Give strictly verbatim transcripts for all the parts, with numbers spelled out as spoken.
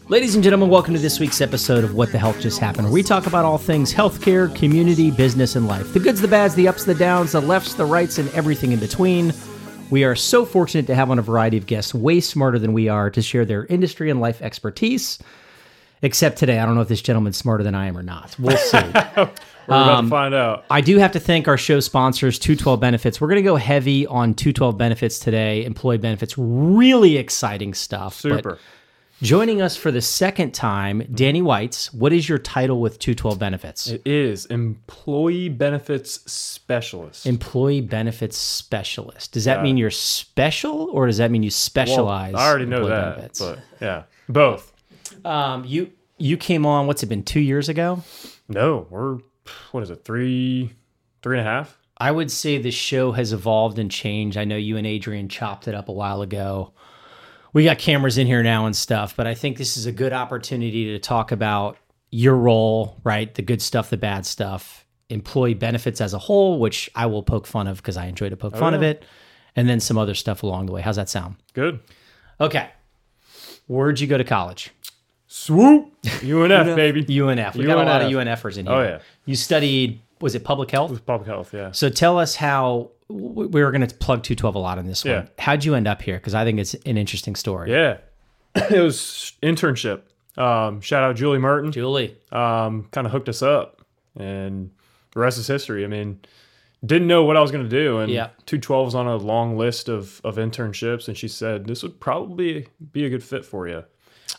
Ladies and gentlemen, welcome to this week's episode of What the Health Just Happened, where we talk about all things healthcare, community, business, and life. The goods, the bads, the ups, the downs, the lefts, the rights, and everything in between. We are so fortunate to have on a variety of guests way smarter than we are to share their industry and life expertise. Except today, I don't know if this gentleman's smarter than I am or not. We'll see. We're about um, to find out. I do have to thank our show sponsors, two twelve Benefits. We're going to go heavy on two twelve Benefits today, employee benefits, really exciting stuff. Super. But joining us for the second time, Danny Whites. What is your title with two twelve Benefits? It is Employee Benefits Specialist. Employee Benefits Specialist. Does that yeah. mean you're special, or does that mean you specialize? Well, I already know that, benefits? But yeah, both. Um, you you came on, what's it been, two years ago? No, we're, what is it, three, three and a half? I would say the show has evolved and changed. I know you and Adrian chopped it up a while ago. We got cameras in here now and stuff, but I think this is a good opportunity to talk about your role, right? The good stuff, the bad stuff, employee benefits as a whole, which I will poke fun of because I enjoy to poke oh, fun yeah. of it, and then some other stuff along the way. How's that sound? Good. Okay. Where'd you go to college? Swoop. U N F, baby. U N F. We U N F. got a lot of U N Fers in here. Oh, yeah. You studied, was it public health? It was public health, yeah. So tell us how, we were going to plug two twelve a lot on this one. Yeah. How'd you end up here? Because I think it's an interesting story. Yeah. It was internship. Um, shout out Julie Merton. Julie. Um, kind of hooked us up. And the rest is history. I mean, didn't know what I was going to do. And yeah. two twelve was on a long list of, of internships. And she said, this would probably be a good fit for you.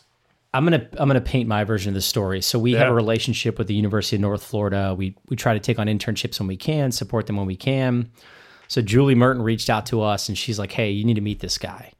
I'm gonna I'm gonna paint my version of the story. So we yeah. have a relationship with the University of North Florida. We we try to take on internships when we can, support them when we can. So Julie Merton reached out to us, and she's like, "Hey, you need to meet this guy."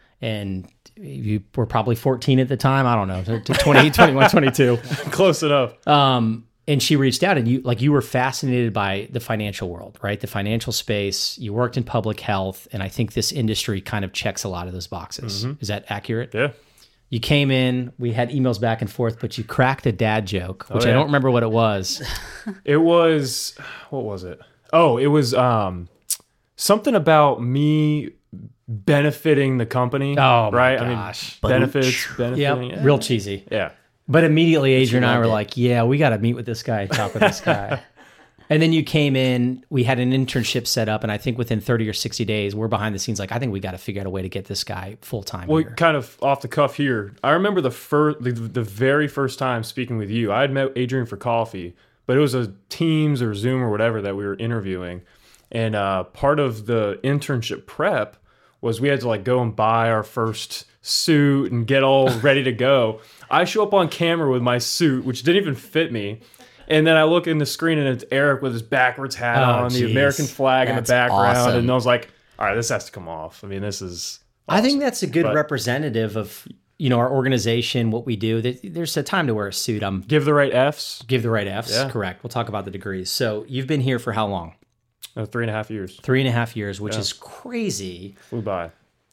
And you were probably fourteen at the time. I don't know, twenty, twenty-one, twenty-two, close enough. Um, and she reached out, and you like you were fascinated by the financial world, right? The financial space. You worked in public health, and I think this industry kind of checks a lot of those boxes. Mm-hmm. Is that accurate? Yeah. You came in, we had emails back and forth, but you cracked a dad joke, which oh, yeah. I don't remember what it was. It was, what was it? Oh, it was um, something about me benefiting the company. Oh, right? my gosh. I mean, benefits, benefiting. Yep, yeah. real cheesy. Yeah. But immediately, Adrian and I were it. like, yeah, we got to meet with this guy, talk with this guy. And then you came in, we had an internship set up, and I think within thirty or sixty days, we're behind the scenes like, I think we got to figure out a way to get this guy full-time Well, here. kind of off the cuff here, I remember the first, the, the very first time speaking with you, I had met Adrian for coffee, but it was a Teams or Zoom or whatever that we were interviewing. And uh, part of the internship prep was we had to like go and buy our first suit and get all ready to go. I show up on camera with my suit, which didn't even fit me. And then I look in the screen and it's Eric with his backwards hat oh, on, geez. the American flag That's in the background. awesome. And I was like, all right, this has to come off. I mean, this is awesome. I think that's a good But representative of, you know, our organization, what we do. There's a time to wear a suit. I'm give the right Fs. Give the right Fs. Yeah. Correct. We'll talk about the degrees. So you've been here for how long? Uh, three and a half years. Three and a half years, which Yeah. is crazy. Flew by.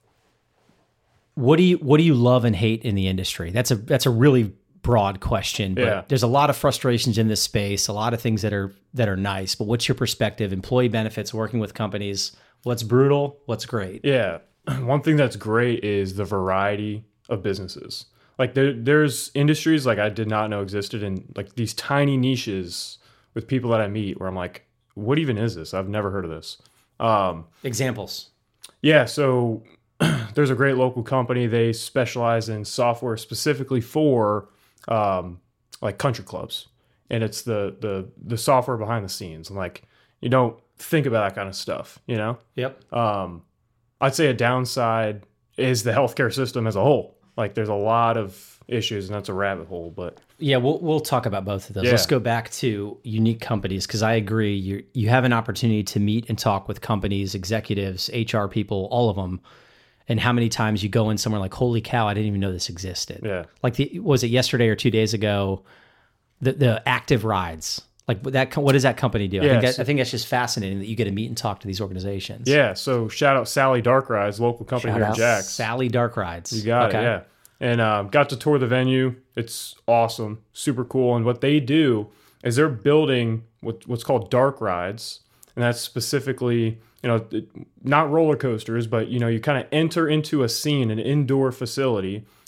What do you What do you love and hate in the industry? That's a That's a really broad question, but Yeah. there's a lot of frustrations in this space, a lot of things that are that are nice. But what's your perspective? Employee benefits, working with companies. What's brutal? What's great? Yeah. One thing that's great is the variety of businesses. Like there, there's industries like I did not know existed, in like these tiny niches with people that I meet where I'm like, what even is this? I've never heard of this. Um, Examples. yeah. So there's a great local company. They specialize in software specifically for um, like country clubs, and it's the the the software behind the scenes. And like you don't think about that kind of stuff, you know. Yep. Um, I'd say a downside is the healthcare system as a whole. Like there's a lot of issues, and that's a rabbit hole. But yeah, we'll we'll talk about both of those. Yeah. Let's go back to unique companies, because I agree. You you have an opportunity to meet and talk with companies, executives, H R people, all of them. And how many times you go in somewhere like, holy cow, I didn't even know this existed. Yeah. Like the was it yesterday or two days ago, the the Active Rides. Like that, what does that company do? I, Yeah, think that, so- I think that's just fascinating that you get to meet and talk to these organizations. yeah, so shout out Sally Dark Rides, local company Shout here in out Jax. Sally Dark Rides. You got it, yeah. And um, got to tour the venue. It's awesome, super cool. And what they do is they're building what, what's called dark rides, and that's specifically, you know, it- not roller coasters, but you know, you kind of enter into a scene, an indoor facility,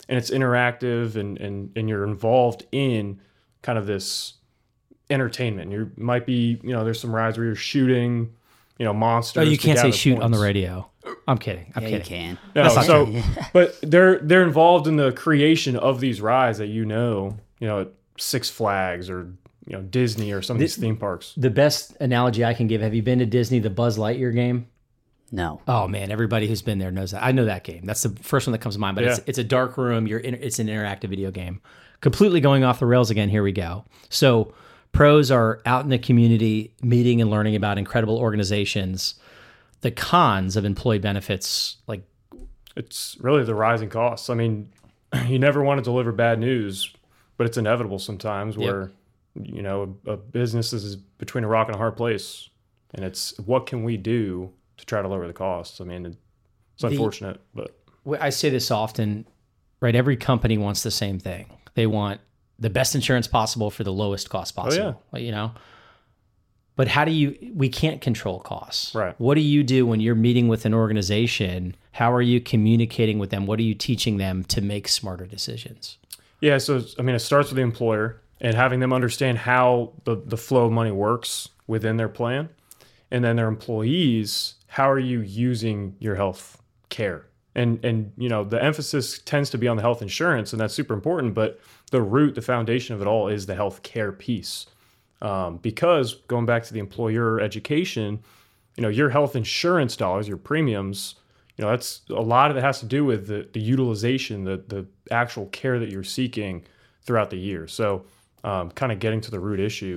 and it's interactive, and and and you're involved in kind of this entertainment. You might be, you know, there's some rides where you're shooting, you know, monsters. Oh, you to can't say gather shoot on the points. radio. I'm kidding. I'm Yeah, kidding. you can. No, That's not so, true. but they're they're involved in the creation of these rides that you know, you know, at Six Flags or you know Disney or some of these theme parks. The best analogy I can give, have you been to Disney, the Buzz Lightyear game? No. Oh man, everybody who's been there knows that. I know that game. That's the first one that comes to mind. But it's Yeah. it's a dark room. You're in, it's an interactive video game. Completely going off the rails again. Here we go. So pros are out in the community, meeting and learning about incredible organizations. The cons of employee benefits, like It's really the rising costs. I mean, you never want to deliver bad news, but it's inevitable sometimes where, you know, a, a business is between a rock and a hard place. And it's what can we do to try to lower the costs? I mean, it's unfortunate, but I say this often, right? Every company wants the same thing. They want the best insurance possible for the lowest cost possible. yeah. You know? But how do you, we can't control costs. Right. What do you do when you're meeting with an organization? How are you communicating with them? What are you teaching them to make smarter decisions? yeah. So, I mean, it starts with the employer and having them understand how the, the flow of money works within their plan. And then their employees, how are you using your health care? And, and you know, the emphasis tends to be on the health insurance, and that's super important. But the root, the foundation of it all is the health care piece. Um, because going back to the employer education, you know, your health insurance dollars, your premiums, you know, that's a lot of it has to do with the, the utilization, the, the actual care that you're seeking throughout the year. So um, kind of getting to the root issue.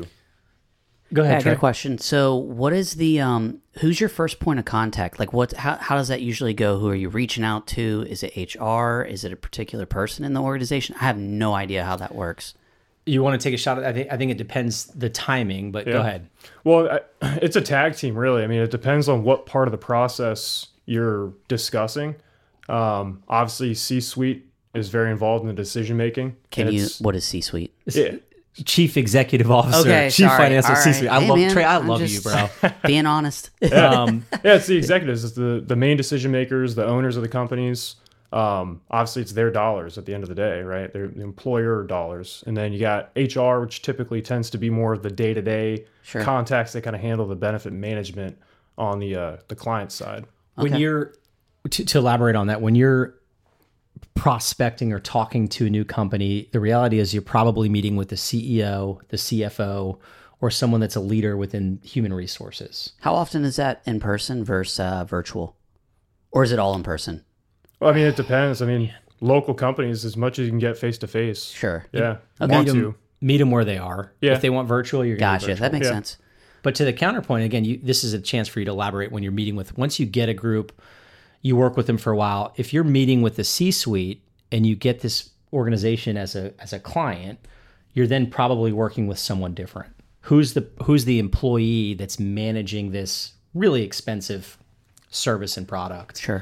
Go Yeah, ahead, I got a Trey. question. So, what is the um? Who's your first point of contact? Like, what? How, how does that usually go? Who are you reaching out to? Is it H R? Is it a particular person in the organization? I have no idea how that works. You want to take a shot at I think I think it depends the timing, but go Yeah. ahead. Well, I, it's a tag team, really. I mean, it depends on what part of the process you're discussing. Um, obviously, C-suite is very involved in the decision making. Can you? What is C-suite? Yeah. Chief Executive Officer, Okay, Chief sorry. Financial All C-suite. right. I Hey, love man, Trey. I I'm love just- you, bro. Being honest. Um, Yeah, it's the executives, it's the, the main decision makers, the owners of the companies. Um, obviously, it's their dollars at the end of the day, right? They're the employer dollars. And then you got H R, which typically tends to be more of the day-to-day Sure. contacts that kind of handle the benefit management on the uh, the client side. when Okay. you're to, to elaborate on that, when you're prospecting or talking to a new company, the reality is you're probably meeting with the C E O, the C F O, or someone that's a leader within human resources. How often is that in person versus uh, virtual, or is it all in person? Well, I mean, it depends. I mean, local companies, as much as you can get face-to-face. Sure. Yeah. Okay. Want Meet 'em- to. meet them where they are. Yeah. If they want virtual, you're going to Gotcha. That makes Yeah. sense. But to the counterpoint, again, you, this is a chance for you to elaborate when you're meeting with, once you get a group, you work with them for a while. If you're meeting with the C-suite and you get this organization as a as a client, you're then probably working with someone different. Who's the who's the employee that's managing this really expensive service and product? Sure.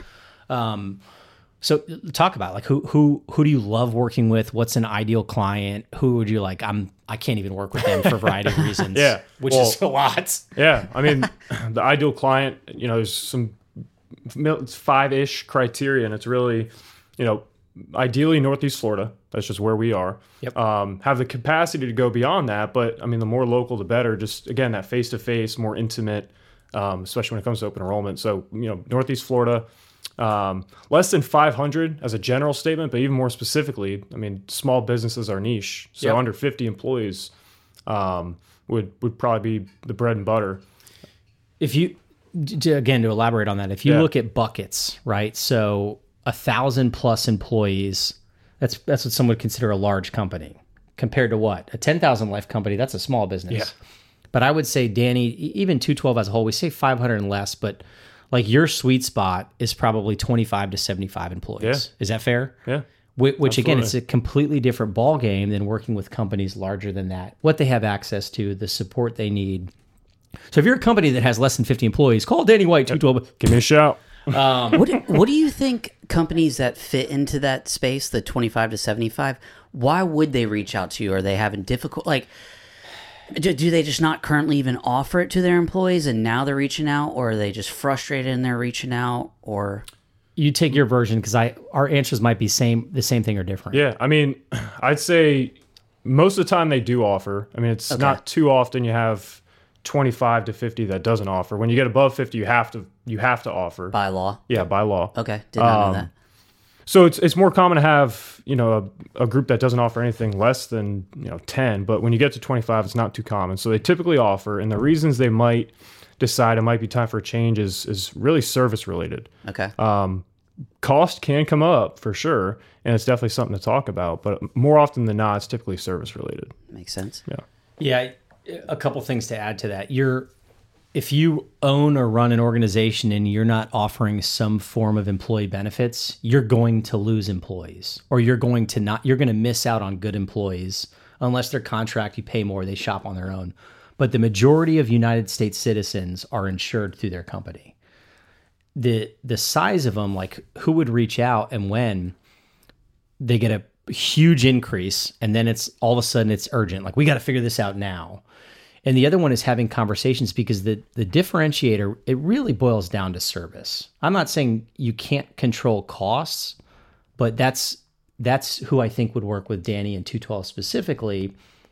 So talk about like who who who do you love working with? What's an ideal client? Who would you like? I'm I can't even work with them for a variety of reasons. Yeah. which Well- is a lot. Yeah. I mean, the ideal client, you know, there's some it's five-ish criteria, and it's really, you know, ideally Northeast Florida. That's just where we are. Yep. Um, have the capacity to go beyond that, but I mean, the more local, the better. Just again, that face-to-face, more intimate, um, especially when it comes to open enrollment. So, you know, Northeast Florida, um, less than five hundred as a general statement, but even more specifically, I mean, small businesses are niche. So Yep. under fifty employees um, would would probably be the bread and butter. If you to, again to elaborate on that, if you Yeah. look at buckets, right? So a thousand plus employees, that's that's what some would consider a large company compared to what a ten thousand life company. That's a small business. Yeah. But I would say, Danny, e- even two twelve as a whole, we say five hundred and less, but like your sweet spot is probably twenty-five to seventy-five employees. Yeah. Is that fair? Yeah. Which, which again, Absolutely. it's a completely different ball game than working with companies larger than that. What they have access to, the support they need. So if you're a company that has less than fifty employees, call Danny White two twelve. Give me a shout. What do, what do you think companies that fit into that space, the twenty-five to seventy-five, why would they reach out to you? Are they having difficult, like, do, do they just not currently even offer it to their employees and now they're reaching out, or are they just frustrated and they're reaching out, or? you take your version because I our answers might be same the same thing or different. Yeah, I mean, I'd say most of the time they do offer. I mean, it's Okay. not too often you have twenty-five to fifty that doesn't offer. When you get above fifty, you have to you have to offer. By law. Yeah, by law. Okay. Did not know Um, that. So it's it's more common to have, you know, a, a group that doesn't offer anything less than, you know, ten, but when you get to twenty-five, it's not too common. So they typically offer, and the reasons they might decide it might be time for a change is is really service related. Okay. Cost can come up for sure, and it's definitely something to talk about, but more often than not, it's typically service related. Makes sense. Yeah. Yeah, a couple things to add to that. You're if you own or run an organization and you're not offering some form of employee benefits, you're going to lose employees, or you're going to not you're going to miss out on good employees unless their contract you pay more, they shop on their own. But the majority of United States citizens are insured through their company. The the size of them, like who would reach out and when, they get a huge increase, and then it's all of a sudden it's urgent. Like, we got to figure this out now. And the other one is having conversations, because the the differentiator, it really boils down to service. I'm not saying you can't control costs, but that's that's who I think would work with Danny and two twelve specifically,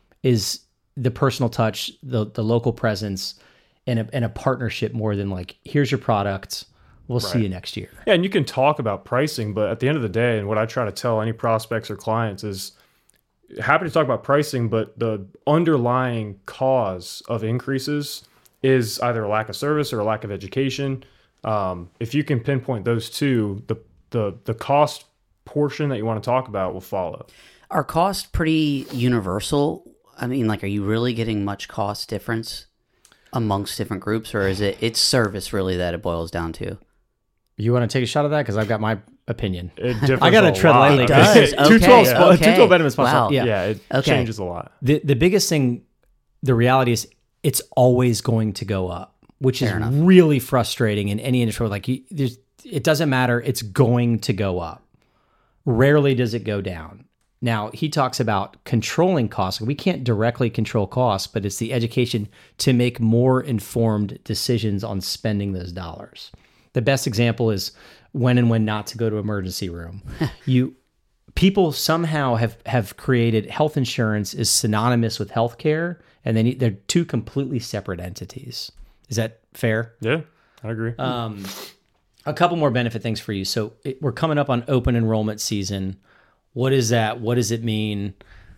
is the personal touch, the the local presence, and a, and a partnership more than like, here's your product, we'll see you next year. Yeah, and you can talk about pricing, but at the end of the day, and what I try to tell any prospects or clients is, happy to talk about pricing, but the underlying cause of increases is either a lack of service or a lack of education. Um, if you can pinpoint those two, the the the cost portion that you want to talk about will follow. Are costs pretty universal? I mean, like, are you really getting much cost difference amongst different groups, or is it it's service really that it boils down to? You want to take a shot at that? Because I've got my opinion. It differs I got to a tread lot. lightly. It does. Okay, two twelve spo- okay. two twelve Venom is sponsored. Wow. Yeah. Yeah, it Okay. changes a lot. The the biggest thing, the reality is, it's always going to go up, which is Fair enough. really frustrating in any industry. Like, you, there's, it doesn't matter. It's going to go up. Rarely does it go down. Now, he talks about controlling costs. We can't directly control costs, but it's the education to make more informed decisions on spending those dollars. The best example is when and when not to go to emergency room. you people somehow have have created health insurance is synonymous with healthcare, and then they're two completely separate entities. Is that fair? Yeah, I agree. Um, a couple more benefit things for you. So it, we're coming up on open enrollment season. What is that? What does it mean?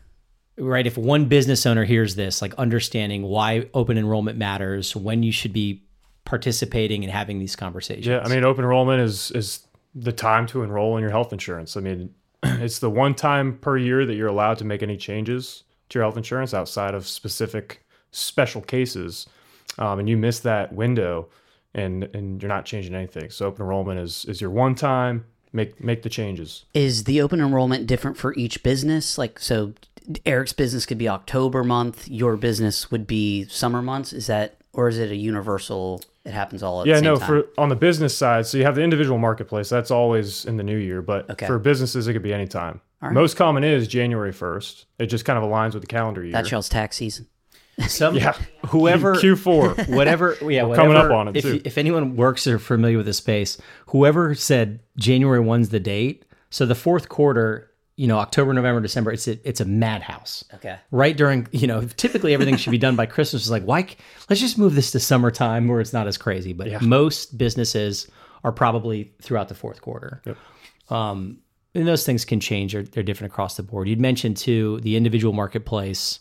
Right? If one business owner hears this, like understanding why open enrollment matters, when you should be participating and having these conversations. Yeah, I mean, open enrollment is is the time to enroll in your health insurance. I mean, it's the one time per year that you're allowed to make any changes to your health insurance outside of specific special cases, um, and you miss that window, and and you're not changing anything. So open enrollment is is your one time. Make make the changes. Is the open enrollment different for each business? Like, so Eric's business could be October month, your business would be summer months. Is that, or is it a universal? It happens all at Yeah, the same no, time? for on the business side, so you have the individual marketplace. That's always in the new year, but Okay. for businesses, it could be any time. All right. Most common is January first. It just kind of aligns with the calendar year. That's y'all's tax season. Some Yeah. whoever Q four. whatever yeah We're whatever, coming up on it, if, too. you- if anyone works or familiar with the space, whoever said January first the date, so the fourth quarter, you know, October, November, December, it's a, it's a madhouse. Okay. Right during, you know, typically everything should be done by Christmas. It's like, why c- let's just move this to summertime where it's not as crazy. But Yeah. most businesses are probably throughout the fourth quarter. Yep. Um, and those things can change. They're, they're different across the board. You'd mentioned too, the individual marketplace.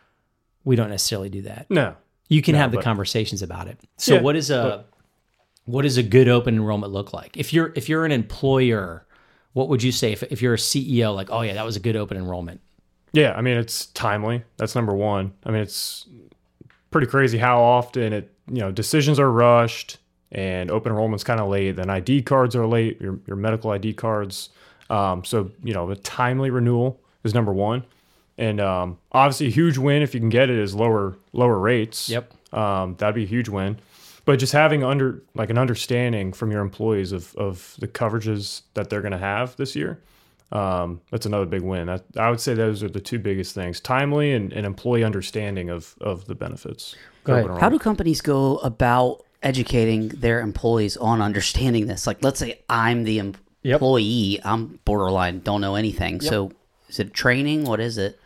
We don't necessarily do that. No. You can No, have the but- conversations about it. So Yeah, what is a what does a good open enrollment look like? If you're if you're an employer, what would you say if, if you're a C E O, like, oh yeah, that was a good open enrollment? Yeah, I mean, it's timely. That's number one. I mean, it's pretty crazy how often it, you know, decisions are rushed and open enrollment's kind of late. Then I D cards are late, your, your medical I D cards. Um, so, you know, the timely renewal is number one. And um, obviously a huge win if you can get it is lower lower rates. Yep. Um, that'd be a huge win. But just having under like an understanding from your employees of, of the coverages that they're going to have this year, um, that's another big win. I, I would say those are the two biggest things: timely and, and employee understanding of of the benefits. Go ahead. Open How do enrollment. companies go about educating their employees on understanding this? Like, let's say I'm the em- Yep. employee, I'm borderline, don't know anything. Yep. So is it training? What is it?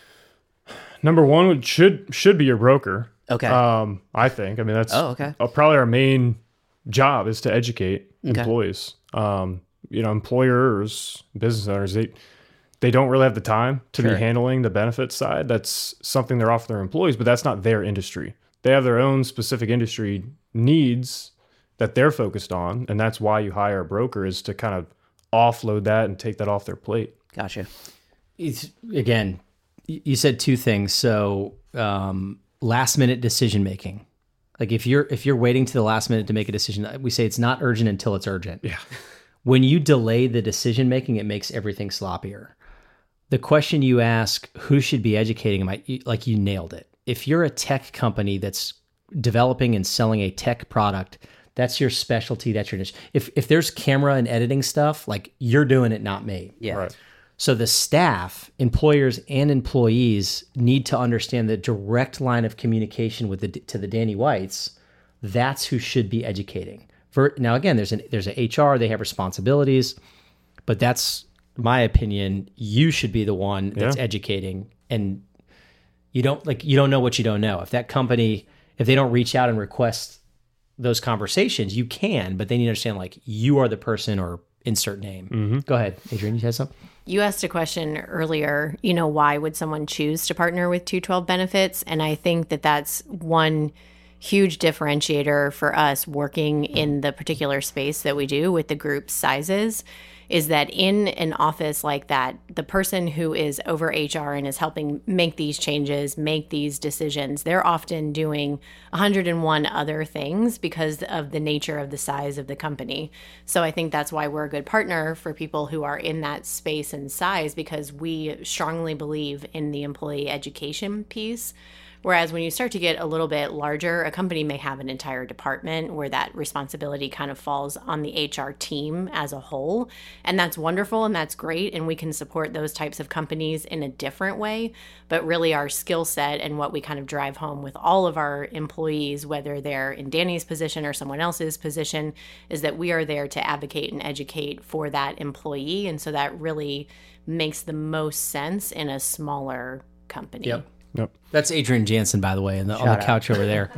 Number one would, should should be your broker. Okay. Um, I think. I mean, that's Oh, okay. uh, probably our main job is to educate Okay. employees. Um, you know, employers, business owners, they they don't really have the time to Sure. be handling the benefits side. That's something they're offering their employees, but that's not their industry. They have their own specific industry needs that they're focused on, and that's why you hire a broker, is to kind of offload that and take that off their plate. Gotcha. It's, again, y- you said two things. So um, last minute decision making. Like if you're if you're waiting to the last minute to make a decision, we say it's not urgent until it's urgent. Yeah. When you delay the decision making, it makes everything sloppier. The question you ask, who should be educating them? I, like you nailed it. If you're a tech company that's developing and selling a tech product, that's your specialty. That's your niche. If if there's camera and editing stuff, like you're doing it, not me. Yeah. Right. So the staff, employers and employees need to understand the direct line of communication with the to the Danny Whites. That's who should be educating. For now, again, there's an there's a H R. They have responsibilities, but that's my opinion. You should be the one that's Yeah. educating, and you don't like you don't know what you don't know. If that company, if they don't reach out and request those conversations, you can, but they need to understand like you are the person or insert name. Go ahead, Adrian. You had something. You asked a question earlier, you know, why would someone choose to partner with two twelve Benefits? And I think that that's one huge differentiator for us working in the particular space that we do with the group sizes, is that in an office like that, the person who is over H R and is helping make these changes, make these decisions, they're often doing one hundred one other things because of the nature of the size of the company. So I think that's why we're a good partner for people who are in that space and size, because we strongly believe in the employee education piece. Whereas when you start to get a little bit larger, a company may have an entire department where that responsibility kind of falls on the H R team as a whole. And that's wonderful and that's great. And we can support those types of companies in a different way. But really our skill set and what we kind of drive home with all of our employees, whether they're in Danny's position or someone else's position, is that we are there to advocate and educate for that employee. And so that really makes the most sense in a smaller company. Yep. Yep. That's Adrian Jansen, by the way, in the, on the out. couch over there.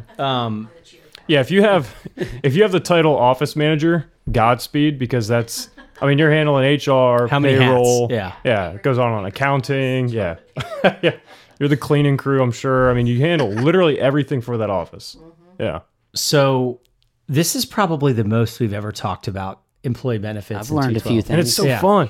Um, Yeah, if you have if you have the title office manager, Godspeed, because that's I mean you're handling H R, How many payroll, hats? Yeah. yeah, it goes on on accounting, yeah, yeah. You're the cleaning crew, I'm sure. I mean, you handle literally everything for that office. Yeah, so this is probably the most we've ever talked about employee benefits. I've in learned a few two twelve. and it's things. so Yeah. fun.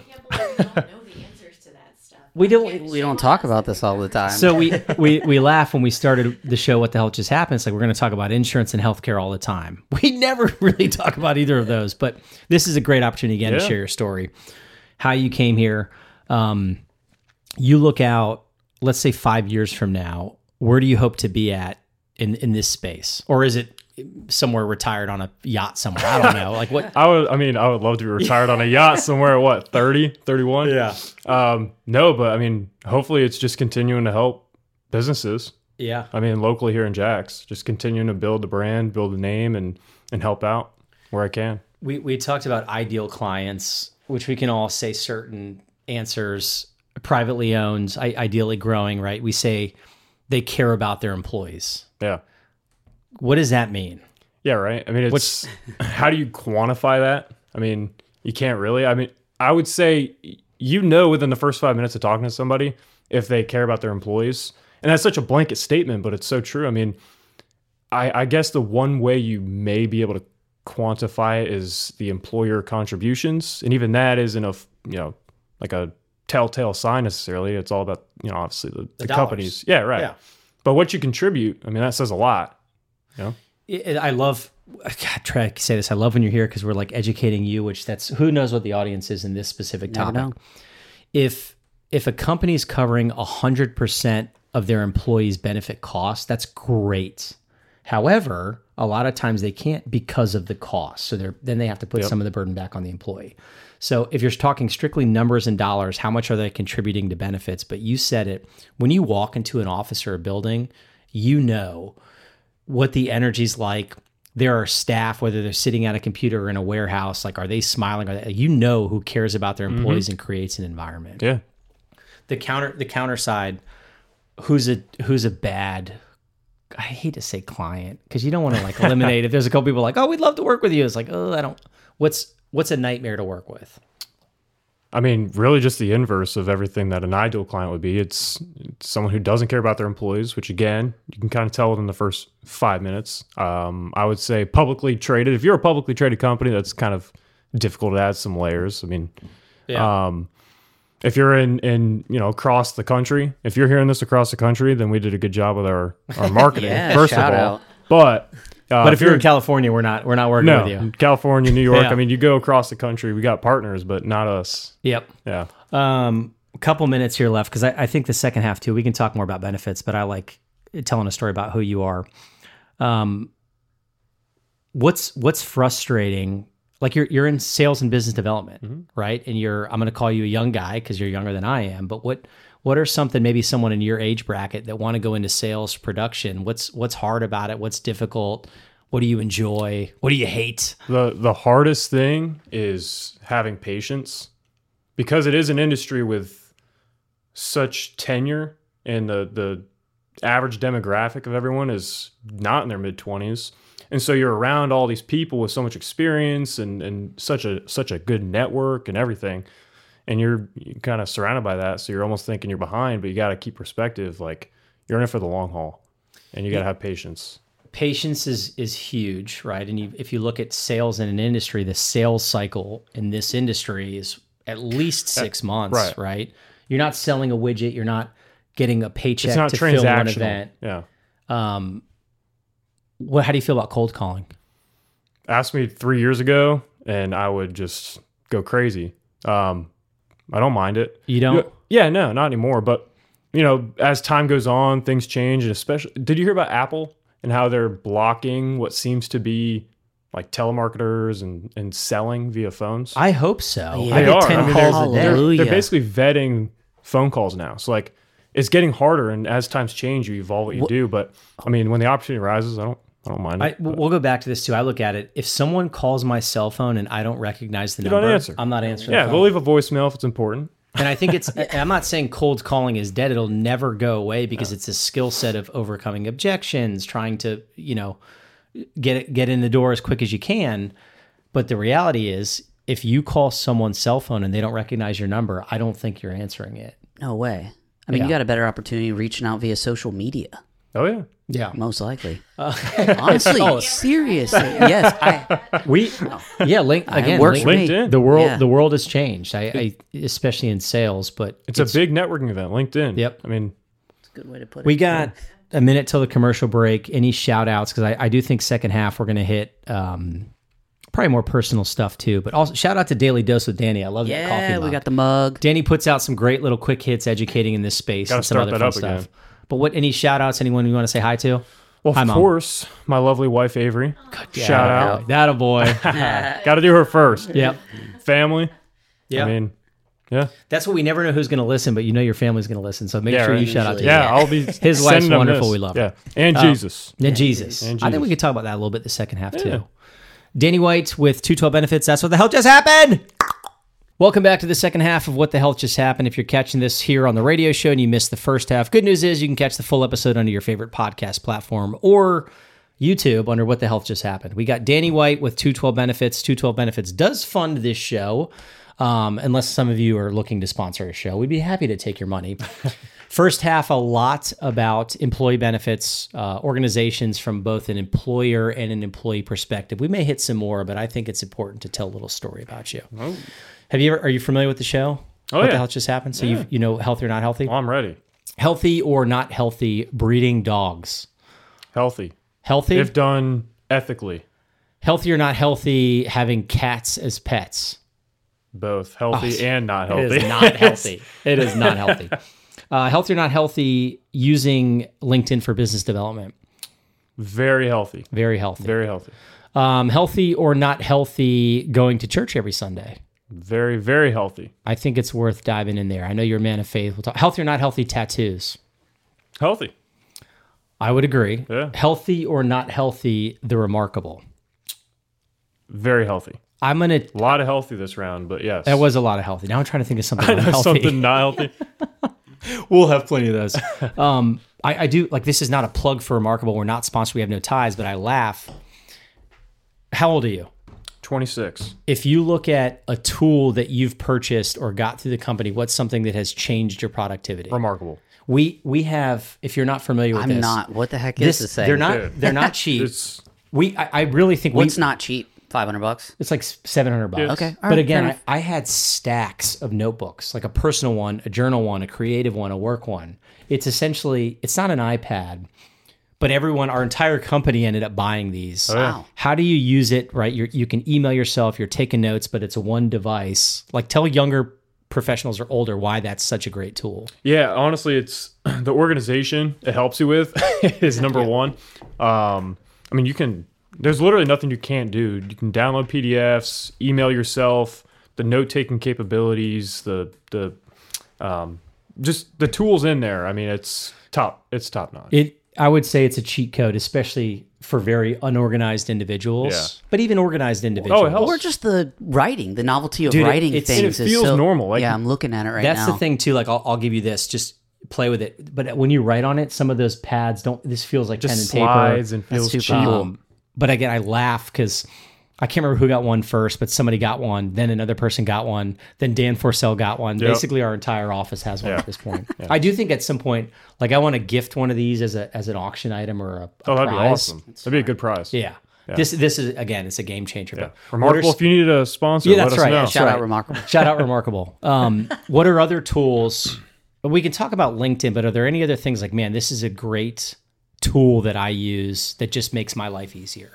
We don't. We don't talk about this all the time. So we, we we laugh when we started the show. What the hell just happened? It's like we're going to talk about insurance and healthcare all the time. We never really talk about either of those, but this is a great opportunity again to Yeah. share your story, how you came here. Um, you look out, let's say five years from now, where do you hope to be at in in this space, or is it somewhere retired on a yacht somewhere? I don't know. Like what? I would, I mean, I would love to be retired on a yacht somewhere at what, thirty, thirty-one? Yeah. Um, no, but I mean, hopefully it's just continuing to help businesses. Yeah. I mean, locally here in Jax, just continuing to build the brand, build the name, and and help out where I can. We we talked about ideal clients, which we can all say certain answers. Privately owned, I, ideally growing, right? We say they care about their employees. Yeah. What does that mean? Yeah, right. I mean, it's how do you quantify that? I mean, you can't really. I mean, I would say you know within the first five minutes of talking to somebody if they care about their employees. And that's such a blanket statement, but it's so true. I mean, I, I guess the one way you may be able to quantify it is the employer contributions. And even that isn't a, you know, like a telltale sign necessarily. It's all about, you know, obviously the, the, dollars. companies. Yeah, right. Yeah. But what you contribute, I mean, that says a lot. You know? It, I love, I try to say this. I love when you're here because we're like educating you, which that's, who knows what the audience is in this specific Never topic. know. If, if a company's covering a hundred percent of their employees' benefit costs, that's great. However, a lot of times they can't because of the cost. So they're, then they have to put Yep. some of the burden back on the employee. So if you're talking strictly numbers and dollars, how much are they contributing to benefits? But you said it, when you walk into an office or a building, you know what the energy's like, there are staff, whether they're sitting at a computer or in a warehouse, like, are they smiling? Are they, you know who cares about their employees mm-hmm. and creates an environment. Yeah. The counter, the counter side, who's a, who's a bad, I hate to say client, because you don't want to like eliminate it. There's a couple people like, oh, we'd love to work with you. It's like, oh, I don't, what's, what's a nightmare to work with? I mean, really just the inverse of everything that an ideal client would be. It's, it's someone who doesn't care about their employees, which again, you can kind of tell within the first five minutes. Um, I would say publicly traded. If you're a publicly traded company, that's kind of difficult to add some layers. I mean, yeah. um, if you're in, in, you know, across the country, if you're hearing this across the country, then we did a good job with our, our marketing, yeah, first of all. out. But Uh, but if, if you're, you're in California, we're not we're not working no, with you. California, New York. Yeah. I mean, you go across the country, we got partners, but not us. Yep. Yeah. Um, a couple minutes here left because I, I think the second half too. We can talk more about benefits, but I like telling a story about who you are. Um, what's what's frustrating? Like you're you're in sales and business development, mm-hmm. right? And you're I'm going to call you a young guy because you're younger than I am. But what what are something maybe someone in your age bracket that want to go into sales production? What's what's hard about it? What's difficult? What do you enjoy? What do you hate? The the hardest thing is having patience, because it is an industry with such tenure, and the the average demographic of everyone is not in their mid twenties. And so you're around all these people with so much experience and, and such a such a good network and everything. And you're, you're kind of surrounded by that. So you're almost thinking you're behind, but you got to keep perspective. Like, you're in it for the long haul, and you got to have patience. Patience is is huge, right? And you, if you look at sales in an industry, the sales cycle in this industry is at least six months, right? right? You're not selling a widget. You're not getting a paycheck it's not to fill one transactional. event. Yeah. Um, what? How do you feel about cold calling? Asked me three years ago, and I would just go crazy. Um, I don't mind it. You don't? Yeah, no, not anymore. But, you know, as time goes on, things change. And especially, did you hear about Apple and how they're blocking what seems to be like telemarketers and, and selling via phones? I hope so. Yeah. I They get are. ten I mean, calls a they're, day. they're, they're Hallelujah. basically vetting phone calls now. So, like, it's getting harder. And as times change, you evolve what you What- do. But, I mean, when the opportunity arises, I don't I don't mind I, it. we'll go back to this too. I look at it. If someone calls my cell phone and I don't recognize the You number, don't answer. I'm not answering. Yeah, the they'll phone. leave a voicemail if it's important. And I think it's, I'm not saying cold calling is dead. It'll never go away because it's a skill set of overcoming objections, trying to, you know, get it, get in the door as quick as you can. But the reality is, if you call someone's cell phone and they don't recognize your number, I don't think you're answering it. No way. I mean, Yeah. you got a better opportunity reaching out via social media, Oh, yeah. Yeah. most likely. Honestly, seriously. Yes. I, We, yeah, link, again, works link- for me. LinkedIn. the world, Yeah. the world has changed. I, I, especially in sales, but It's, a big networking event, LinkedIn. Yep. I mean, It's a good way to put it. We got a minute till the commercial break. Any shout outs? Because I, I do think second half we're going to hit um, probably more personal stuff too. But also shout out to Daily Dose with Danny. I love that coffee Yeah, mug. we got the mug. Danny puts out some great little quick hits educating in this space Gotta and some start other that fun up stuff. again. But what? Any shout outs? Anyone you want to say hi to? well, Hi, of Mom. course, my lovely wife, Avery. Shout out. That a boy. Got to do her first. Yep. Family. Yeah. I mean, yeah. That's what we never know who's going to listen, but you know your family's going to listen. So make Yeah, sure right. you shout out to Usually, them. Yeah, I'll be His wife's sending them wonderful. this. We love yeah. her. And Uh, Jesus. And Jesus. And I think we Jesus. could talk about that a little bit the second half Yeah. too. Danny White with two twelve Benefits. That's what the hell just happened. Welcome back to the second half of What the Hell Just Happened. If you're catching this here on the radio show and you missed the first half, good news is you can catch the full episode under your favorite podcast platform or YouTube under What the Hell Just Happened. We got Danny White with two twelve Benefits. two twelve Benefits does fund this show, um, unless some of you are looking to sponsor a show. We'd be happy to take your money. First half, a lot about employee benefits, uh, organizations from both an employer and an employee perspective. We may hit some more, but I think it's important to tell a little story about you. Oh, Have you ever? Are you familiar with the show? Oh, what yeah. the hell just happened? So Yeah. you you know healthy or not healthy? well, I'm ready. Healthy or not healthy breeding dogs? Healthy. Healthy? If done ethically. Healthy or not healthy having cats as pets? Both healthy Oh, and not It healthy. is not healthy. It is not healthy. Uh, healthy or not healthy using LinkedIn for business development? Very healthy. Very healthy. Very healthy. Um, healthy or not healthy going to church every Sunday? Very, very healthy. I think it's worth diving in there. I know you're a man of faith. We'll talk. Healthy or not healthy tattoos? Healthy. I would agree. Yeah. Healthy or not healthy, the remarkable. Very healthy. I'm gonna. A lot of healthy this round, but yes. That was a lot of healthy. Now I'm trying to think of something unhealthy. something not healthy. We'll have plenty of those. um, I, I do like this is not a plug for Remarkable. We're not sponsored. We have no ties, but I laugh. How old are you? twenty-six. If you look at a tool that you've purchased or got through the company, what's something that has changed your productivity? Remarkable. We we have. If you're not familiar with I'm this, not. What the heck is this, this thing? they're not. Dude. They're not cheap. It's we. I, I really think we. What's not cheap? Five hundred bucks. It's like seven hundred bucks. Yeah. Okay. All But right, again, fair I, I had stacks of notebooks, like a personal one, a journal one, a creative one, a work one. It's essentially, it's not an iPad, but everyone, our entire company ended up buying these. Oh, yeah. Wow. How do you use it, right? You're, you can email yourself, you're taking notes, but it's a one device. Like tell younger professionals or older why that's such a great tool. Yeah, honestly, it's the organization it helps you with is number one. Um, I mean, you can, there's literally nothing you can't do. You can download P D Fs, email yourself, the note-taking capabilities, the, the, um, just the tools in there. I mean, it's top, it's top notch. It, I would say it's a cheat code, especially for very unorganized individuals, Yeah. but even organized individuals. Oh, it helps. Or just the writing, the novelty of Dude, it- writing it's- things. it is feels so, normal, like- yeah, I'm looking at it right That's now. the thing too. Like I'll, I'll give you this, just play with it. But when you write on it, some of those pads don't. This feels like Just pen and slides paper. and feels super cheap. cool. Um, but again, I laugh because I can't remember who got one first, but somebody got one. Then another person got one. Then Dan Forsell got one. Yep. Basically, our entire office has one Yeah. at this point. I do think at some point, like I want to gift one of these as a as an auction item or a, a Oh, that'd be prize. awesome. That'd be a good prize. Yeah. This this is again, it's a game changer. Yeah. But Remarkable. what are- If you need a sponsor, Yeah, let that's us right. know. That's Shout right. out Remarkable. Shout out Remarkable. Um, what are other tools? We can talk about LinkedIn, but are there any other things like, man, this is a great tool that I use that just makes my life easier?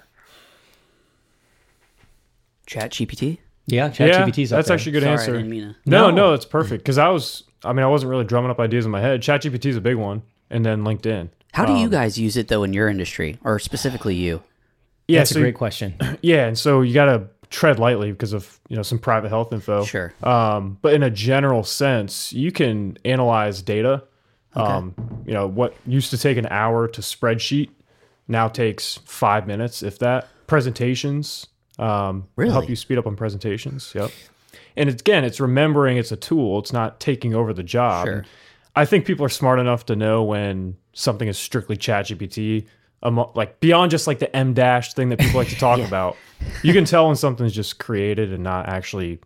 Chat G P T. Yeah, Yeah, ChatGPT's up that's there. actually a good Sorry, I answer. didn't mean to. No, No. no, it's perfect because I was. I mean, I wasn't really drumming up ideas in my head. ChatGPT is a big one, and then LinkedIn. How do you Um, guys use it though in your industry, or specifically you? Yeah, That's so a great question. yeah, and so you got to tread lightly because of you know some private health info. Sure. Um, but in a general sense, you can analyze data. Um, you know what used to take an hour to spreadsheet now takes five minutes, if that. Presentations um, Really? help you speed up on presentations. Yep. And it's, again, it's remembering it's a tool. It's not taking over the job. Sure. I think people are smart enough to know when something is strictly ChatGPT, amo- like beyond just like the M dash thing that people like to talk about. You can tell when something's just created and not actually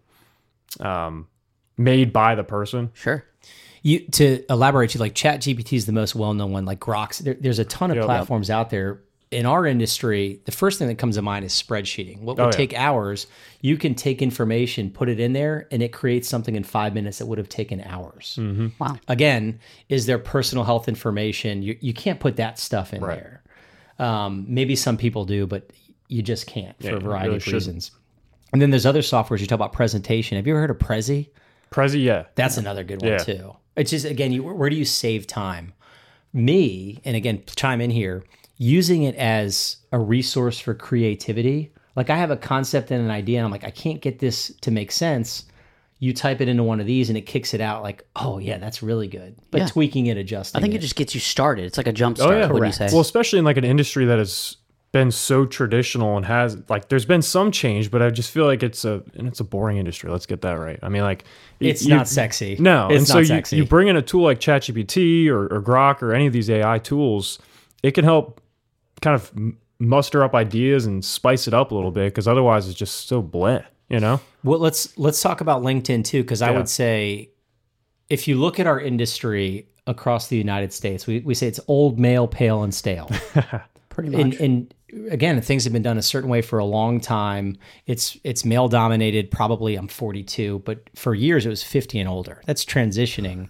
um, made by the person. Sure. You to elaborate, you like ChatGPT is the most well-known one. Like Grok's, there, there's a ton of Yep. platforms out there. In our industry, the first thing that comes to mind is spreadsheeting. What would Oh, yeah. take hours, you can take information, put it in there, and it creates something in five minutes that would have taken hours. Wow. Again, is there personal health information? You you can't put that stuff in Right. there. Um, maybe some people do, but you just can't for Yeah, a you variety really of shouldn't. reasons. And then there's other softwares. You talk about presentation. Have you ever heard of Prezi? Prezi, yeah. That's another good one Yeah. too. It's just again, you, where do you save time? Me, and again, chime in here, using it as a resource for creativity. Like I have a concept and an idea, and I'm like, I can't get this to make sense. You type it into one of these, and it kicks it out. Like, oh yeah, that's really good. But Yeah. tweaking it, adjusting. I think it. it just gets you started. It's like a jump start. Oh, yeah. Wouldn't you Correct. say? Well, especially in like an industry that has been so traditional and has like there's been some change, but I just feel like it's a and it's a boring industry. Let's get that right. I mean, like y- It's you- not sexy. No, it's and so not you, sexy. you bring in a tool like ChatGPT or, or Grok or any of these A I tools, it can help kind of m- muster up ideas and spice it up a little bit because otherwise it's just so bleh, you know? Well, let's let's talk about LinkedIn too, because I Yeah. would say if you look at our industry across the United States, we, we say it's old, male, pale, and stale. Pretty much. and, and again, things have been done a certain way for a long time. It's it's male dominated. Probably I'm forty-two, but for years it was fifty and older. That's transitioning.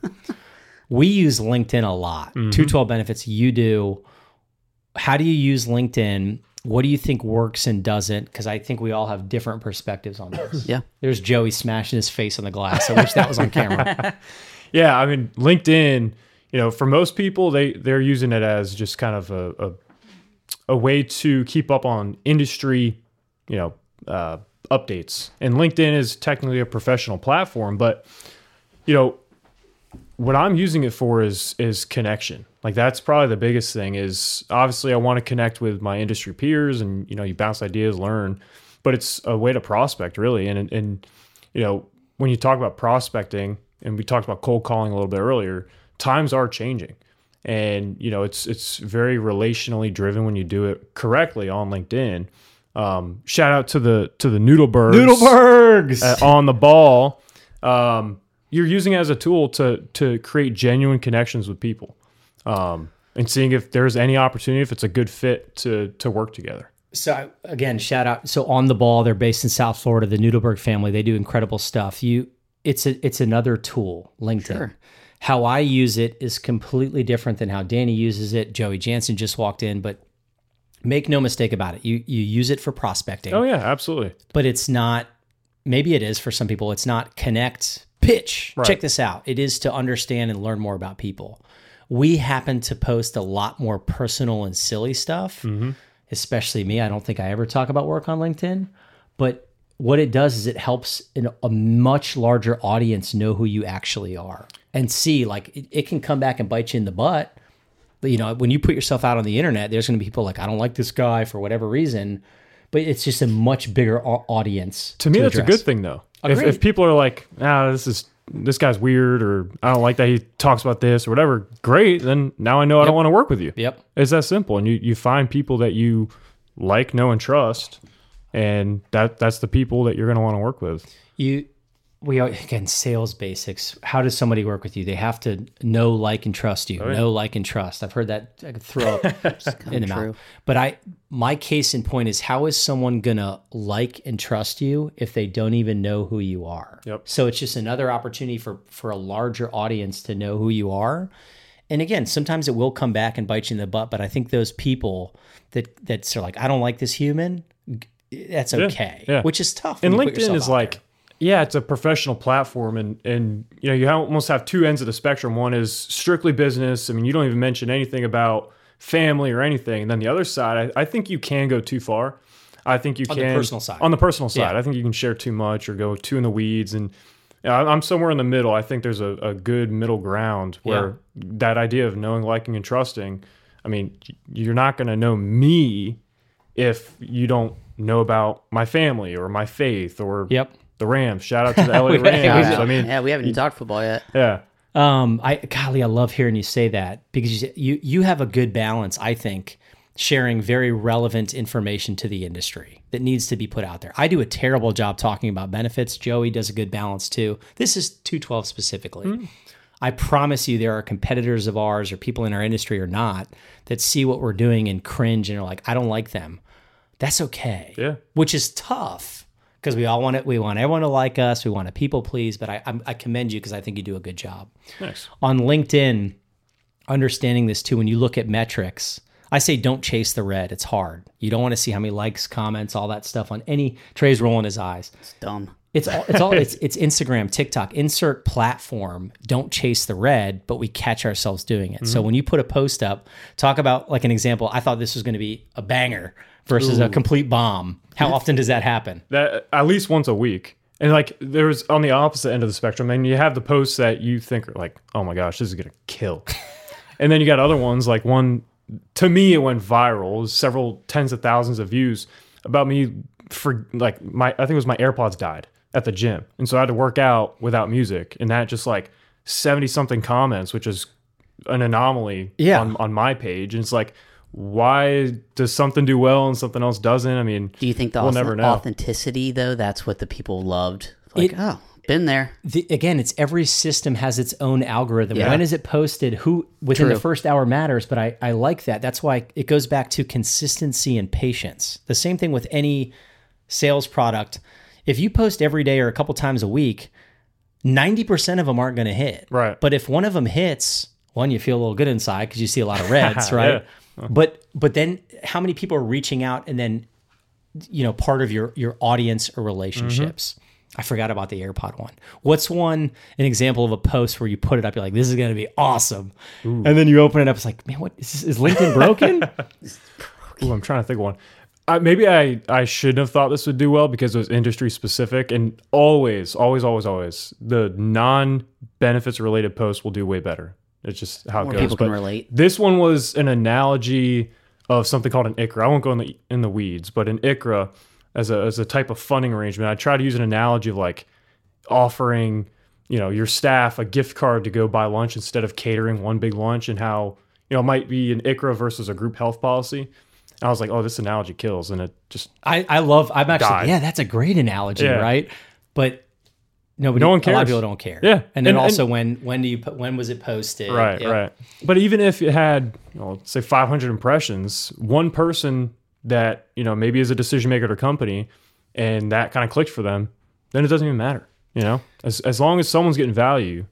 We use LinkedIn a lot. two twelve Benefits, you do. How do you use LinkedIn? What do you think works and doesn't? Because I think we all have different perspectives on this. yeah. There's Joey smashing his face on the glass. I wish that was on camera. Yeah, I mean, LinkedIn, you know, for most people, they they're using it as just kind of a a, a way to keep up on industry, you know, uh, updates. And LinkedIn is technically a professional platform, but you know, what I'm using it for is is connection. Like that's probably the biggest thing is obviously I want to connect with my industry peers and, you know, you bounce ideas, learn, but it's a way to prospect really. And, and, you know, when you talk about prospecting and we talked about cold calling a little bit earlier, times are changing and, you know, it's, it's very relationally driven when you do it correctly on LinkedIn. Um, shout out to the, to the Noodlebergs, Noodlebergs uh, on the ball. Um, you're using it as a tool to, to create genuine connections with people. Um, and seeing if there's any opportunity, if it's a good fit to to work together. So again, shout out. So On the Ball, they're based in South Florida. The Noodleberg family, they do incredible stuff. You, it's a it's another tool, LinkedIn. Sure. How I use it is completely different than how Danny uses it. Joey Jansen just walked in, but make no mistake about it. You you use it for prospecting. Oh yeah, absolutely. But it's not. Maybe it is for some people. It's not connect, pitch. Right. Check this out. It is to understand and learn more about people. We happen to post a lot more personal and silly stuff, mm-hmm. especially me. I don't think I ever talk about work on LinkedIn, but what it does is it helps in a much larger audience know who you actually are and see, like, it, it can come back and bite you in the butt. But, you know, when you put yourself out on the internet, there's going to be people like, I don't like this guy for whatever reason, but it's just a much bigger a- audience. To me, to that's address. a good thing though. If, Agreed. if people are like, ah, this is, this guy's weird, or I don't like that he talks about this or whatever, great. Then now I know I don't want to work with you. Yep. It's that simple. And you, you find people that you like, know, and trust. And that that's the people that you're going to want to work with. You, we are, again, sales basics. How does somebody work with you? They have to know, like, and trust you. Oh, yeah. Know, like, and trust. I've heard that. I could throw up in the true. mouth. But I, my case in point is, how is someone gonna like and trust you if they don't even know who you are? Yep. So it's just another opportunity for for a larger audience to know who you are. And again, sometimes it will come back and bite you in the butt. But I think those people that that's are like, I don't like this human. That's okay. yeah. Which is tough. And when you put LinkedIn yourself is out like, there. yeah, it's a professional platform, and and you know you almost have two ends of the spectrum. One is strictly business. I mean, you don't even mention anything about family or anything. And then the other side, I, I think you can go too far. I think you On the can personal side. On the personal side, Yeah. I think you can share too much or go too in the weeds. And you know, I- I'm somewhere in the middle. I think there's a, a good middle ground where that idea of knowing, liking, and trusting. I mean, you're not going to know me if you don't know about my family or my faith or Yep. the Rams. Shout out to the L A Yeah, Rams. yeah. I mean, yeah, we haven't even talked football yet. yeah. Um, I golly, I love hearing you say that because you you you have a good balance, I think, sharing very relevant information to the industry that needs to be put out there. I do a terrible job talking about benefits. Joey does a good balance too. This is two twelve specifically. Mm. I promise you there are competitors of ours or people in our industry or not that see what we're doing and cringe and are like, I don't like them. That's okay. Yeah. Which is tough. Because we all want it, we want everyone to like us, we want to people please. But I, I, I commend you because I think you do a good job. Nice. On LinkedIn, understanding this too, when you look at metrics, I say don't chase the red. It's hard. You don't want to see how many likes, comments, all that stuff on any. Trey's rolling his eyes. It's dumb. It's all. It's all. It's it's Instagram, TikTok. Insert platform. Don't chase the red, but we catch ourselves doing it. Mm-hmm. So when you put a post up, talk about like an example. I thought this was going to be a banger versus Ooh. a complete bomb. How often does that happen? That at least once a week. And like there's on the opposite end of the spectrum, and you have the posts that you think are like, oh my gosh, this is gonna kill. And then you got other ones like one. To me, it went viral. It was several tens of thousands of views about me for like my. I think it was my AirPods died at the gym, and so I had to work out without music, and that just like seventy something comments, which is an anomaly yeah. on on my page. And it's like, why does something do well and something else doesn't? I mean, do you think the we'll auth- never know. authenticity though? That's what the people loved. Like, It- oh, been there. The, again, it's every system has its own algorithm. Yeah. When is it posted? Who within True. the first hour matters, but I, I like that. That's why it goes back to consistency and patience. The same thing with any sales product. If you post every day or a couple times a week, ninety percent of them aren't going to hit. Right. But if one of them hits, one, you feel a little good inside because you see a lot of reds, right? Yeah. But but then how many people are reaching out and then, you know, part of your your audience or relationships? Mm-hmm. I forgot about the AirPod one. What's one, an example of a post where you put it up, you're like, this is going to be awesome. Ooh. And then you open it up, it's like, man, what is, this, is LinkedIn broken? Ooh, I'm trying to think of one. I, maybe I, I shouldn't have thought this would do well because it was industry specific, and always, always, always, always, the non-benefits related posts will do way better. It's just how it More goes. people can But relate. this one was an analogy of something called an I C R A. I won't go in the in the weeds, but an I C R A as a as a type of funding arrangement. I try to use an analogy of like offering, you know, your staff a gift card to go buy lunch instead of catering one big lunch, and how, you know, it might be an I C R A versus a group health policy. And I was like, oh, this analogy kills, and it just I, I love, I'm actually, Died. yeah, that's a great analogy, Yeah. right? But nobody, No one a lot of cares. people don't care. Yeah. And then And- also when, when do you, put- when was it posted? right, Yep. right. But even if it had, you know, say five hundred impressions, one person that, you know, maybe is a decision maker at a company, and that kind of clicked for them, then it doesn't even matter. You know, as as long as someone's getting value.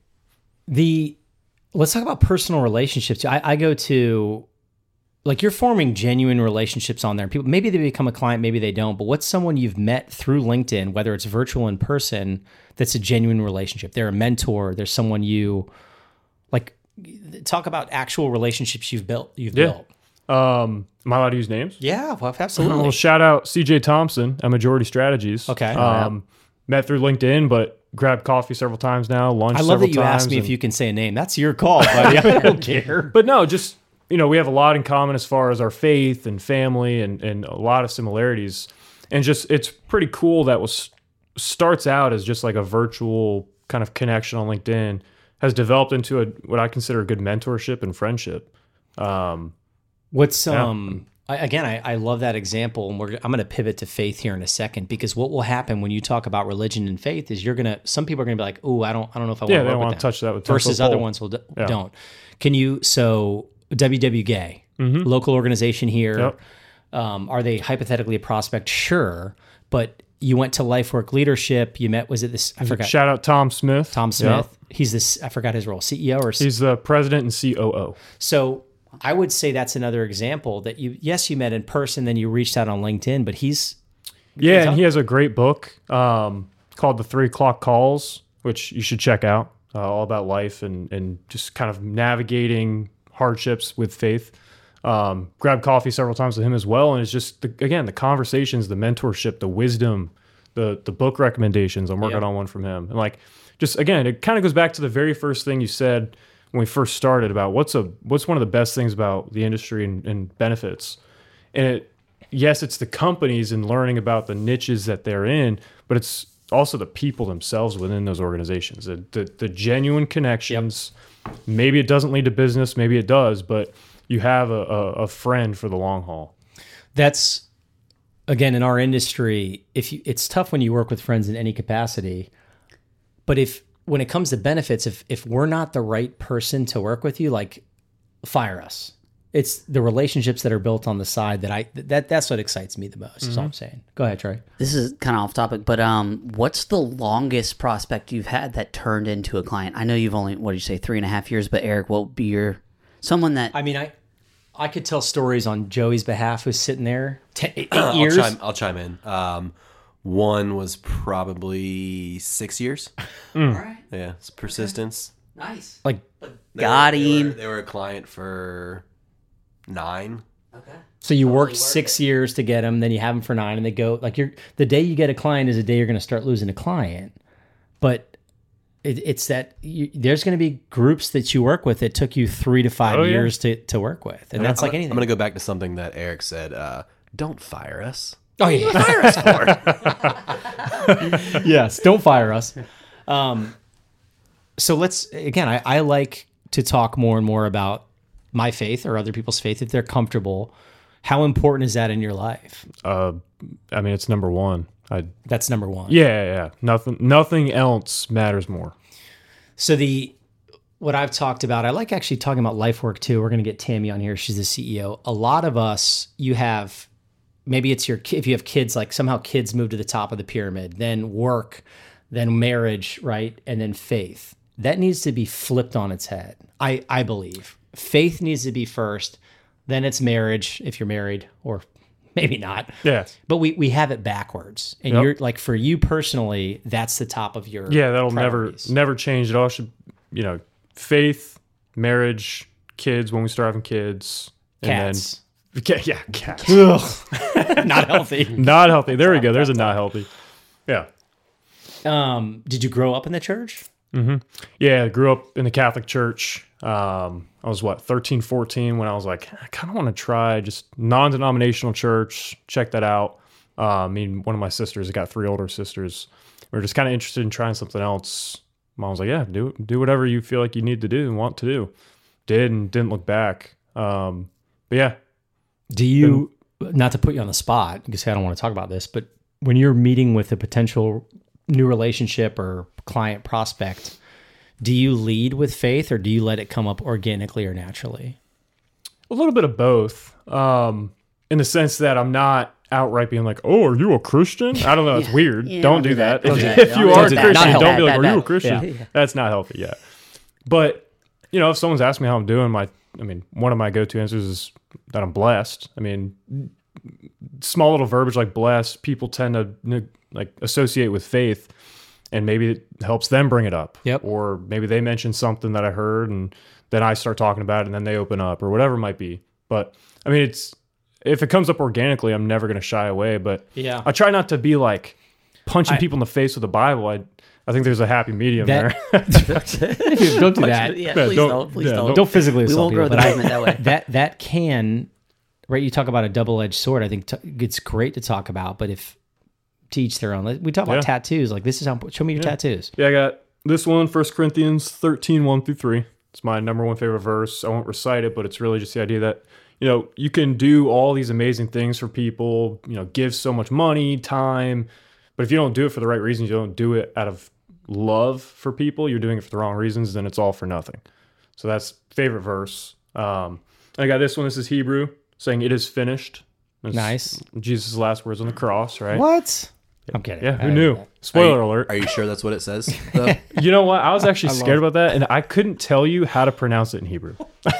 The, let's talk about personal relationships. I, I go to, like, you're forming genuine relationships on there. People, maybe they become a client, maybe they don't, but what's someone you've met through LinkedIn, whether it's virtual in person, that's a genuine relationship? They're a mentor. There's someone you, like, talk about actual relationships you've built. You've Yeah. built. Um, am I allowed to use names? Yeah, well, Well, absolutely. shout out C J Thompson at Majority Strategies. Okay. Um, met through LinkedIn, but grabbed coffee several times now. Lunch. I love several that you times, asked me if and- you can say a name. That's your call, buddy. I don't care. But no, just, you know, we have a lot in common as far as our faith and family, and, and a lot of similarities. And just, it's pretty cool that was starts out as just like a virtual kind of connection on LinkedIn, has developed into a what I consider a good mentorship and friendship. Um, What's Yeah. um I, again, I, I love that example, and we're I'm going to pivot to faith here in a second, because what will happen when you talk about religion and faith is you're gonna some people are gonna be like, oh, I don't I don't know if I yeah, want they to don't work want with to them. touch that with versus ten-foot other pole. ones will d- Yeah. don't. Can you so W W Gay, local organization here? Yep. Um, are they hypothetically a prospect? Sure, but you went to Life Work Leadership. You met was it this I forgot Shout out Tom Smith. Tom Yep. Smith. He's this I forgot his role, C E O or C- He's the president and C O O. so I would say that's another example that you, yes, you met in person, then you reached out on LinkedIn, but he's, Yeah, and he has a great book um, called The Three O'Clock Calls, which you should check out. Uh, all about life and and just kind of navigating hardships with faith. Um, grabbed coffee several times with him as well, and it's just the, again the conversations, the mentorship, the wisdom, the the book recommendations. I'm working Yep. on one from him, and like just again, it kind of goes back to the very first thing you said when we first started about what's a what's one of the best things about the industry and, and benefits. And it, yes, it's the companies and learning about the niches that they're in, but it's also the people themselves within those organizations. The the, the genuine connections. Maybe it doesn't lead to business, maybe it does, but you have a, a, a friend for the long haul. that's, again, in our industry, if you, it's tough when you work with friends in any capacity, but if, when it comes to benefits, if if we're not the right person to work with you, like, fire us. It's the relationships that are built on the side that I that that's what excites me the most. Is all I'm saying. Go ahead, Trey. This is kind of off topic, but um, what's the longest prospect you've had that turned into a client? I know you've only, what did you say, three and a half years, but Eric, what would be your, someone that, I mean, I I could tell stories on Joey's behalf who's sitting there ten, eight I'll years. chime, I'll chime in. Um, one was probably six years. all right, Yeah, it's persistence. nice. Like, They Got were, they him. were- They were a client for nine. Okay. so you worked worth six years to get them, then you have them for nine, and they go like you're the day you get a client is the day you're going to start losing a client. But it, it's that you, there's going to be groups that you work with that took you three to five Oh, yeah. years to, to work with, and that's like I'm, anything. I'm going to go back to something that Eric said. Uh, don't fire us. Oh yeah, fire us for. Yes, don't fire us. Um, so let's again. I, I like to talk more and more about my faith or other people's faith if they're comfortable. How important is that in your life? Uh, I mean, it's number one. I That's number one. yeah, yeah, yeah. Nothing, nothing else matters more. So the what I've talked about, I like actually talking about life work too. We're going to get Tammy on here. She's the C E O. A lot of us, you have. Maybe it's your ki- if you have kids, like somehow kids move to the top of the pyramid, then work, then marriage, right? And then faith. That needs to be flipped on its head. I, I believe faith needs to be first, then it's marriage if you're married, or maybe not. Yeah, But we, we have it backwards. And Yep. you're like, for you personally, that's the top of your yeah. That'll priorities. never, never change. It all should, you know, faith, marriage, kids when we start having kids, Cats. Okay, yeah, cats. Not healthy. Not healthy. There we go. There's a not healthy. Yeah. Um, did you grow up in the church? Yeah, I grew up in the Catholic Church. Um, I was, what, thirteen, fourteen when I was like, I kind of want to try just non-denominational church. Check that out. Uh, I mean, one of my sisters, I got three older sisters. We were just kind of interested in trying something else. Mom was like, yeah, do do whatever you feel like you need to do and want to do. Did and didn't look back. Um, but yeah. Do you, not to put you on the spot, because I don't want to talk about this, but when you're meeting with a potential new relationship or client prospect, do you lead with faith or do you let it come up organically or naturally? A little bit of both. Um, in the sense that I'm not outright being like, oh, are you a Christian? I don't know. It's weird. Yeah, don't, don't do do that. that. Don't If, do that. if you Don't are a do that. Christian, Not don't healthy. be like, Bad, are you a bad. Christian? Yeah. That's not healthy yet. But, you know, if someone's asking me how I'm doing, my, I mean, one of my go-to answers is that I'm blessed. I mean, small little verbiage like blessed, people tend to like associate with faith, and maybe it helps them bring it up. Yep. Or maybe they mention something that I heard and then I start talking about it and then they open up or whatever it might be. But I mean, it's, if it comes up organically, I'm never going to shy away, but Yeah. I try not to be like punching I- people in the face with the Bible. I, I think there's a happy medium That- there. Don't do that. Yeah, Yeah, please don't- don't. Please yeah, don't. Don't physically We assault won't grow people, the but I- movement that way. that that can, right? You talk about a double-edged sword. I think t- it's great to talk about, but if to each their own. Like, we talk about Yeah. tattoos. Like, this is how. Show me your tattoos. Yeah, I got this one, First Corinthians thirteen, one through three. It's my number one favorite verse. I won't recite it, but it's really just the idea that, you know, you can do all these amazing things for people, you know, give so much money, time, but if you don't do it for the right reasons, you don't do it out of love for people, you're doing it for the wrong reasons, then it's all for nothing. So that's favorite verse. Um, and I got this one. This is Hebrew, saying it is finished. It's Nice. Jesus' last words on the cross, right? What? I'm kidding. Yeah, I who didn't knew? know Spoiler are you, alert. Are you sure that's what it says? though? You know what? I was actually scared about that, and I couldn't tell you how to pronounce it in Hebrew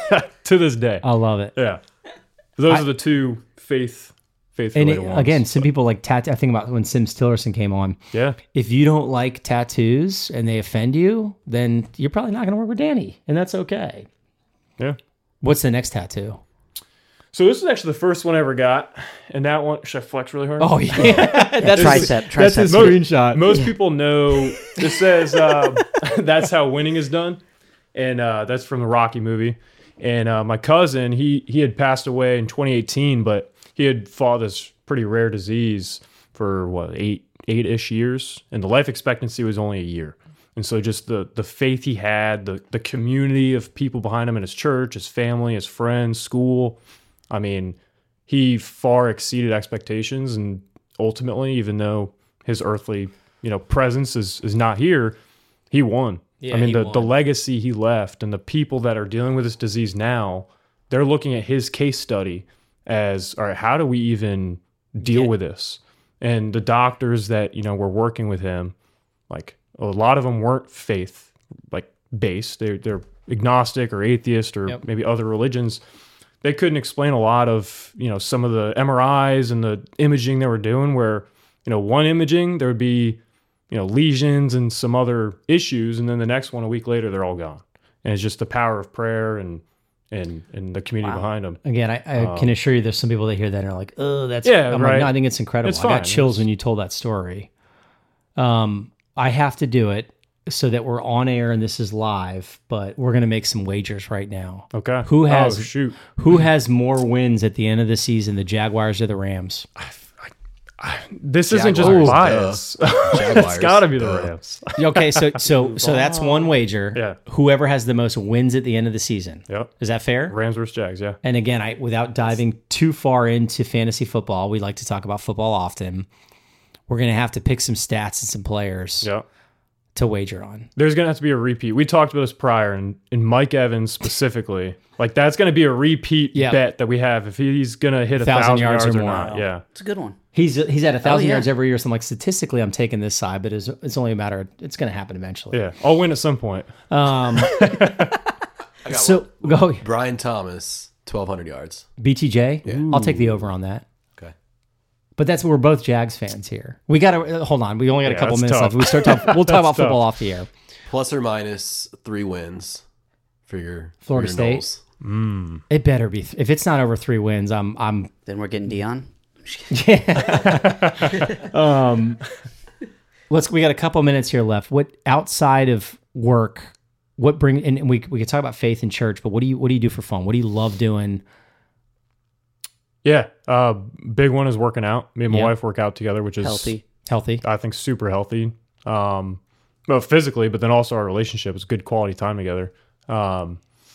to this day. that. I love it. Yeah, those are the two faith faith And related it, ones. again, some people like tattoo. I think about when Sims Tillerson came on. yeah, If you don't like tattoos and they offend you, then you're probably not going to work with Danny, and that's okay. yeah. What's the next tattoo? So this is actually the first one I ever got, and that one should I flex really hard? Oh yeah, That's tricep. that's Tricep. his Most- screenshot. Most people know this says um, that's how winning is done, and uh, that's from the Rocky movie. And uh, my cousin, he he had passed away in twenty eighteen, but he had fought this pretty rare disease for what eight eight ish years, and the life expectancy was only a year. And so just the the faith he had, the the community of people behind him in his church, his family, his friends, school. I mean, he far exceeded expectations, and ultimately, even though his earthly, you know, presence is is not here, he won. Yeah, I mean, he the won. the legacy he left, and the people that are dealing with this disease now, they're looking at his case study as, all right, how do we even deal with this? And the doctors that, you know, were working with him, like a lot of them weren't faith like based. They're they're agnostic or atheist or Yep. maybe other religions. They couldn't explain a lot of, you know, some of the M R Is and the imaging they were doing where, you know, one imaging, there would be, you know, lesions and some other issues. And then the next one, a week later, they're all gone. And it's just the power of prayer and, and, and the community behind them. Again, I, I can assure you, there's some people that hear that and are like, "Oh, that's." Yeah, I'm right. like, no, I think it's incredible. It's I got fine. chills It's- when you told that story. Um, I have to do it so that we're on air and this is live, but we're gonna make some wagers right now. Okay. Who has Oh, shoot. Who has more wins at the end of the season, the Jaguars or the Rams? This isn't just Jaguars, bias. it's Jaguars, got to be the duh. Rams. Okay, so so so that's one wager. Yeah. Whoever has the most wins at the end of the season. Yep. Is that fair? Rams versus Jags, yeah. And again, I without diving too far into fantasy football, we like to talk about football often. We're gonna have to pick some stats and some players Yeah. to wager on. There's going to have to be a repeat. We talked about this prior, and in Mike Evans specifically, like that's going to be a repeat Yeah. bet that we have if he's going to hit a Thousand thousand, yards yards, or or, more. not. Yeah. It's a good one. He's he's at a thousand yeah. yards every year. So I'm like, statistically, I'm taking this side, but it's, it's only a matter of it's going to happen eventually. Yeah. I'll win at some point. Um. I got so one. go Brian Thomas, twelve hundred yards. B T J. I'll take the over on that. Okay. But that's we're both Jags fans here. We got to hold on. We only got a Yeah, couple that's minutes tough. left. We start talk, We'll talk That's about football tough. off the air. Plus or minus three wins for your Florida for your State? Knowles. Mm. It better be. If it's not over three wins, I'm I'm Then we're getting Dion. um, let's. We got a couple minutes here left. What outside of work? What bring? And we we could talk about faith in church, but what do you what do you do for fun? What do you love doing? Yeah, uh, big one is working out. Me and my Yeah. wife work out together, which is Healthy. Healthy. I think super healthy. Um, well, physically, but then also our relationship is good quality time together. Um,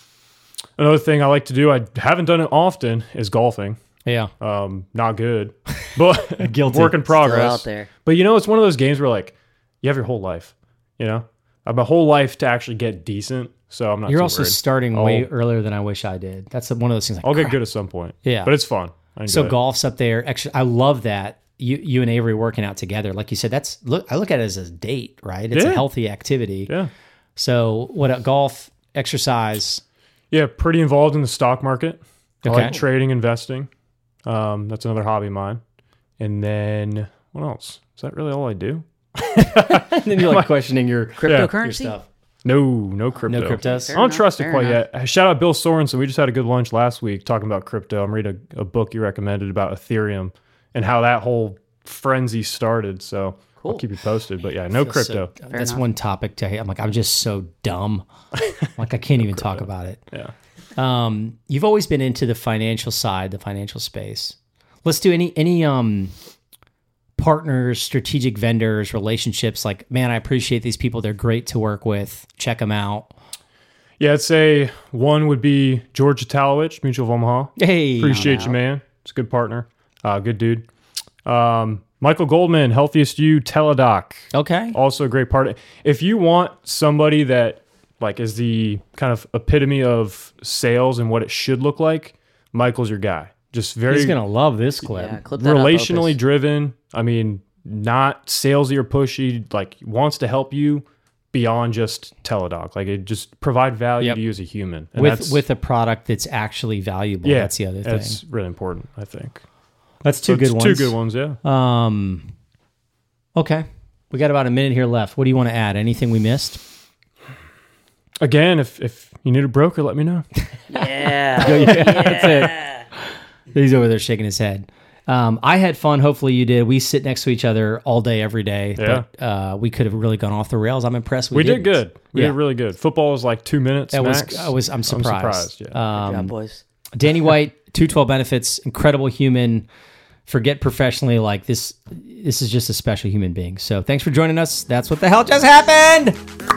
another thing I like to do, I haven't done it often, is golfing. Yeah. Um, not good, but Guilty. work in progress. Still out there. But you know, it's one of those games where like you have your whole life. You know, I have my whole life to actually get decent. So I'm not. You're too also worried. starting way I'll- earlier than I wish I did. That's one of those things. Like, I'll get crap. good at some point. Yeah. but it's fun. I enjoy So it. golf's up there. Actually, I love that you you and Avery working out together. Like you said, that's look. I look at it as a date, right? It's a Yeah. healthy activity. Yeah. So what? uh, Golf, exercise. Yeah, pretty involved in the stock market. I Okay. like trading, investing. Um, that's another hobby of mine. And then what else? Is that really all I do? And then you're like questioning your Cryptocurrency. your stuff. No, no crypto. No cryptos. I don't enough, trust it fair quite enough. yet. Shout out Bill Sorensen. We just had a good lunch last week talking about crypto. I'm reading a, a book you recommended about Ethereum and how that whole frenzy started. So I'll keep you posted. But yeah, no crypto. So, that's enough. one topic to. I'm like, I'm just so dumb. Like I can't even talk about it. yeah. Um, you've always been into the financial side, the financial space. Let's do any any um partners, strategic vendors, relationships. Like, man, I appreciate these people. They're great to work with. Check them out. Yeah, I'd say one would be George Italowicz, Mutual of Omaha. Hey, Appreciate you, man. It's a good partner. Uh, good dude. Um, Michael Goldman, Healthiest You, Teladoc. okay. Also a great part. If you want somebody that like is the kind of epitome of sales and what it should look like, Michael's your guy. Just very He's gonna love this clip. Yeah, clip that up, relationally Opus. driven. I mean, not salesy or pushy. Like wants to help you beyond just Teladoc. Like it just provide value Yep. to you as a human. And with that's, with a product that's actually valuable. yeah, That's the other thing. That's really important, I think. That's two So good it's ones. Two good ones, yeah. Um, okay, we got about a minute here left. What do you want to add? Anything we missed? Again, if if you need a broker, let me know. Yeah. yeah, that's it. He's over there shaking his head. Um, I had fun. Hopefully you did. We sit next to each other all day, every day. Yeah. But uh, we could have really gone off the rails. I'm impressed. We, We did didn't. good. We Yeah. did really good. Football was like two minutes That was. max. I was. I'm surprised. surprised, yeah. Good Um, job, boys. Danny White, two twelve Benefits, incredible human. Forget professionally. Like this. This is just a special human being. So thanks for joining us. That's what the hell just happened.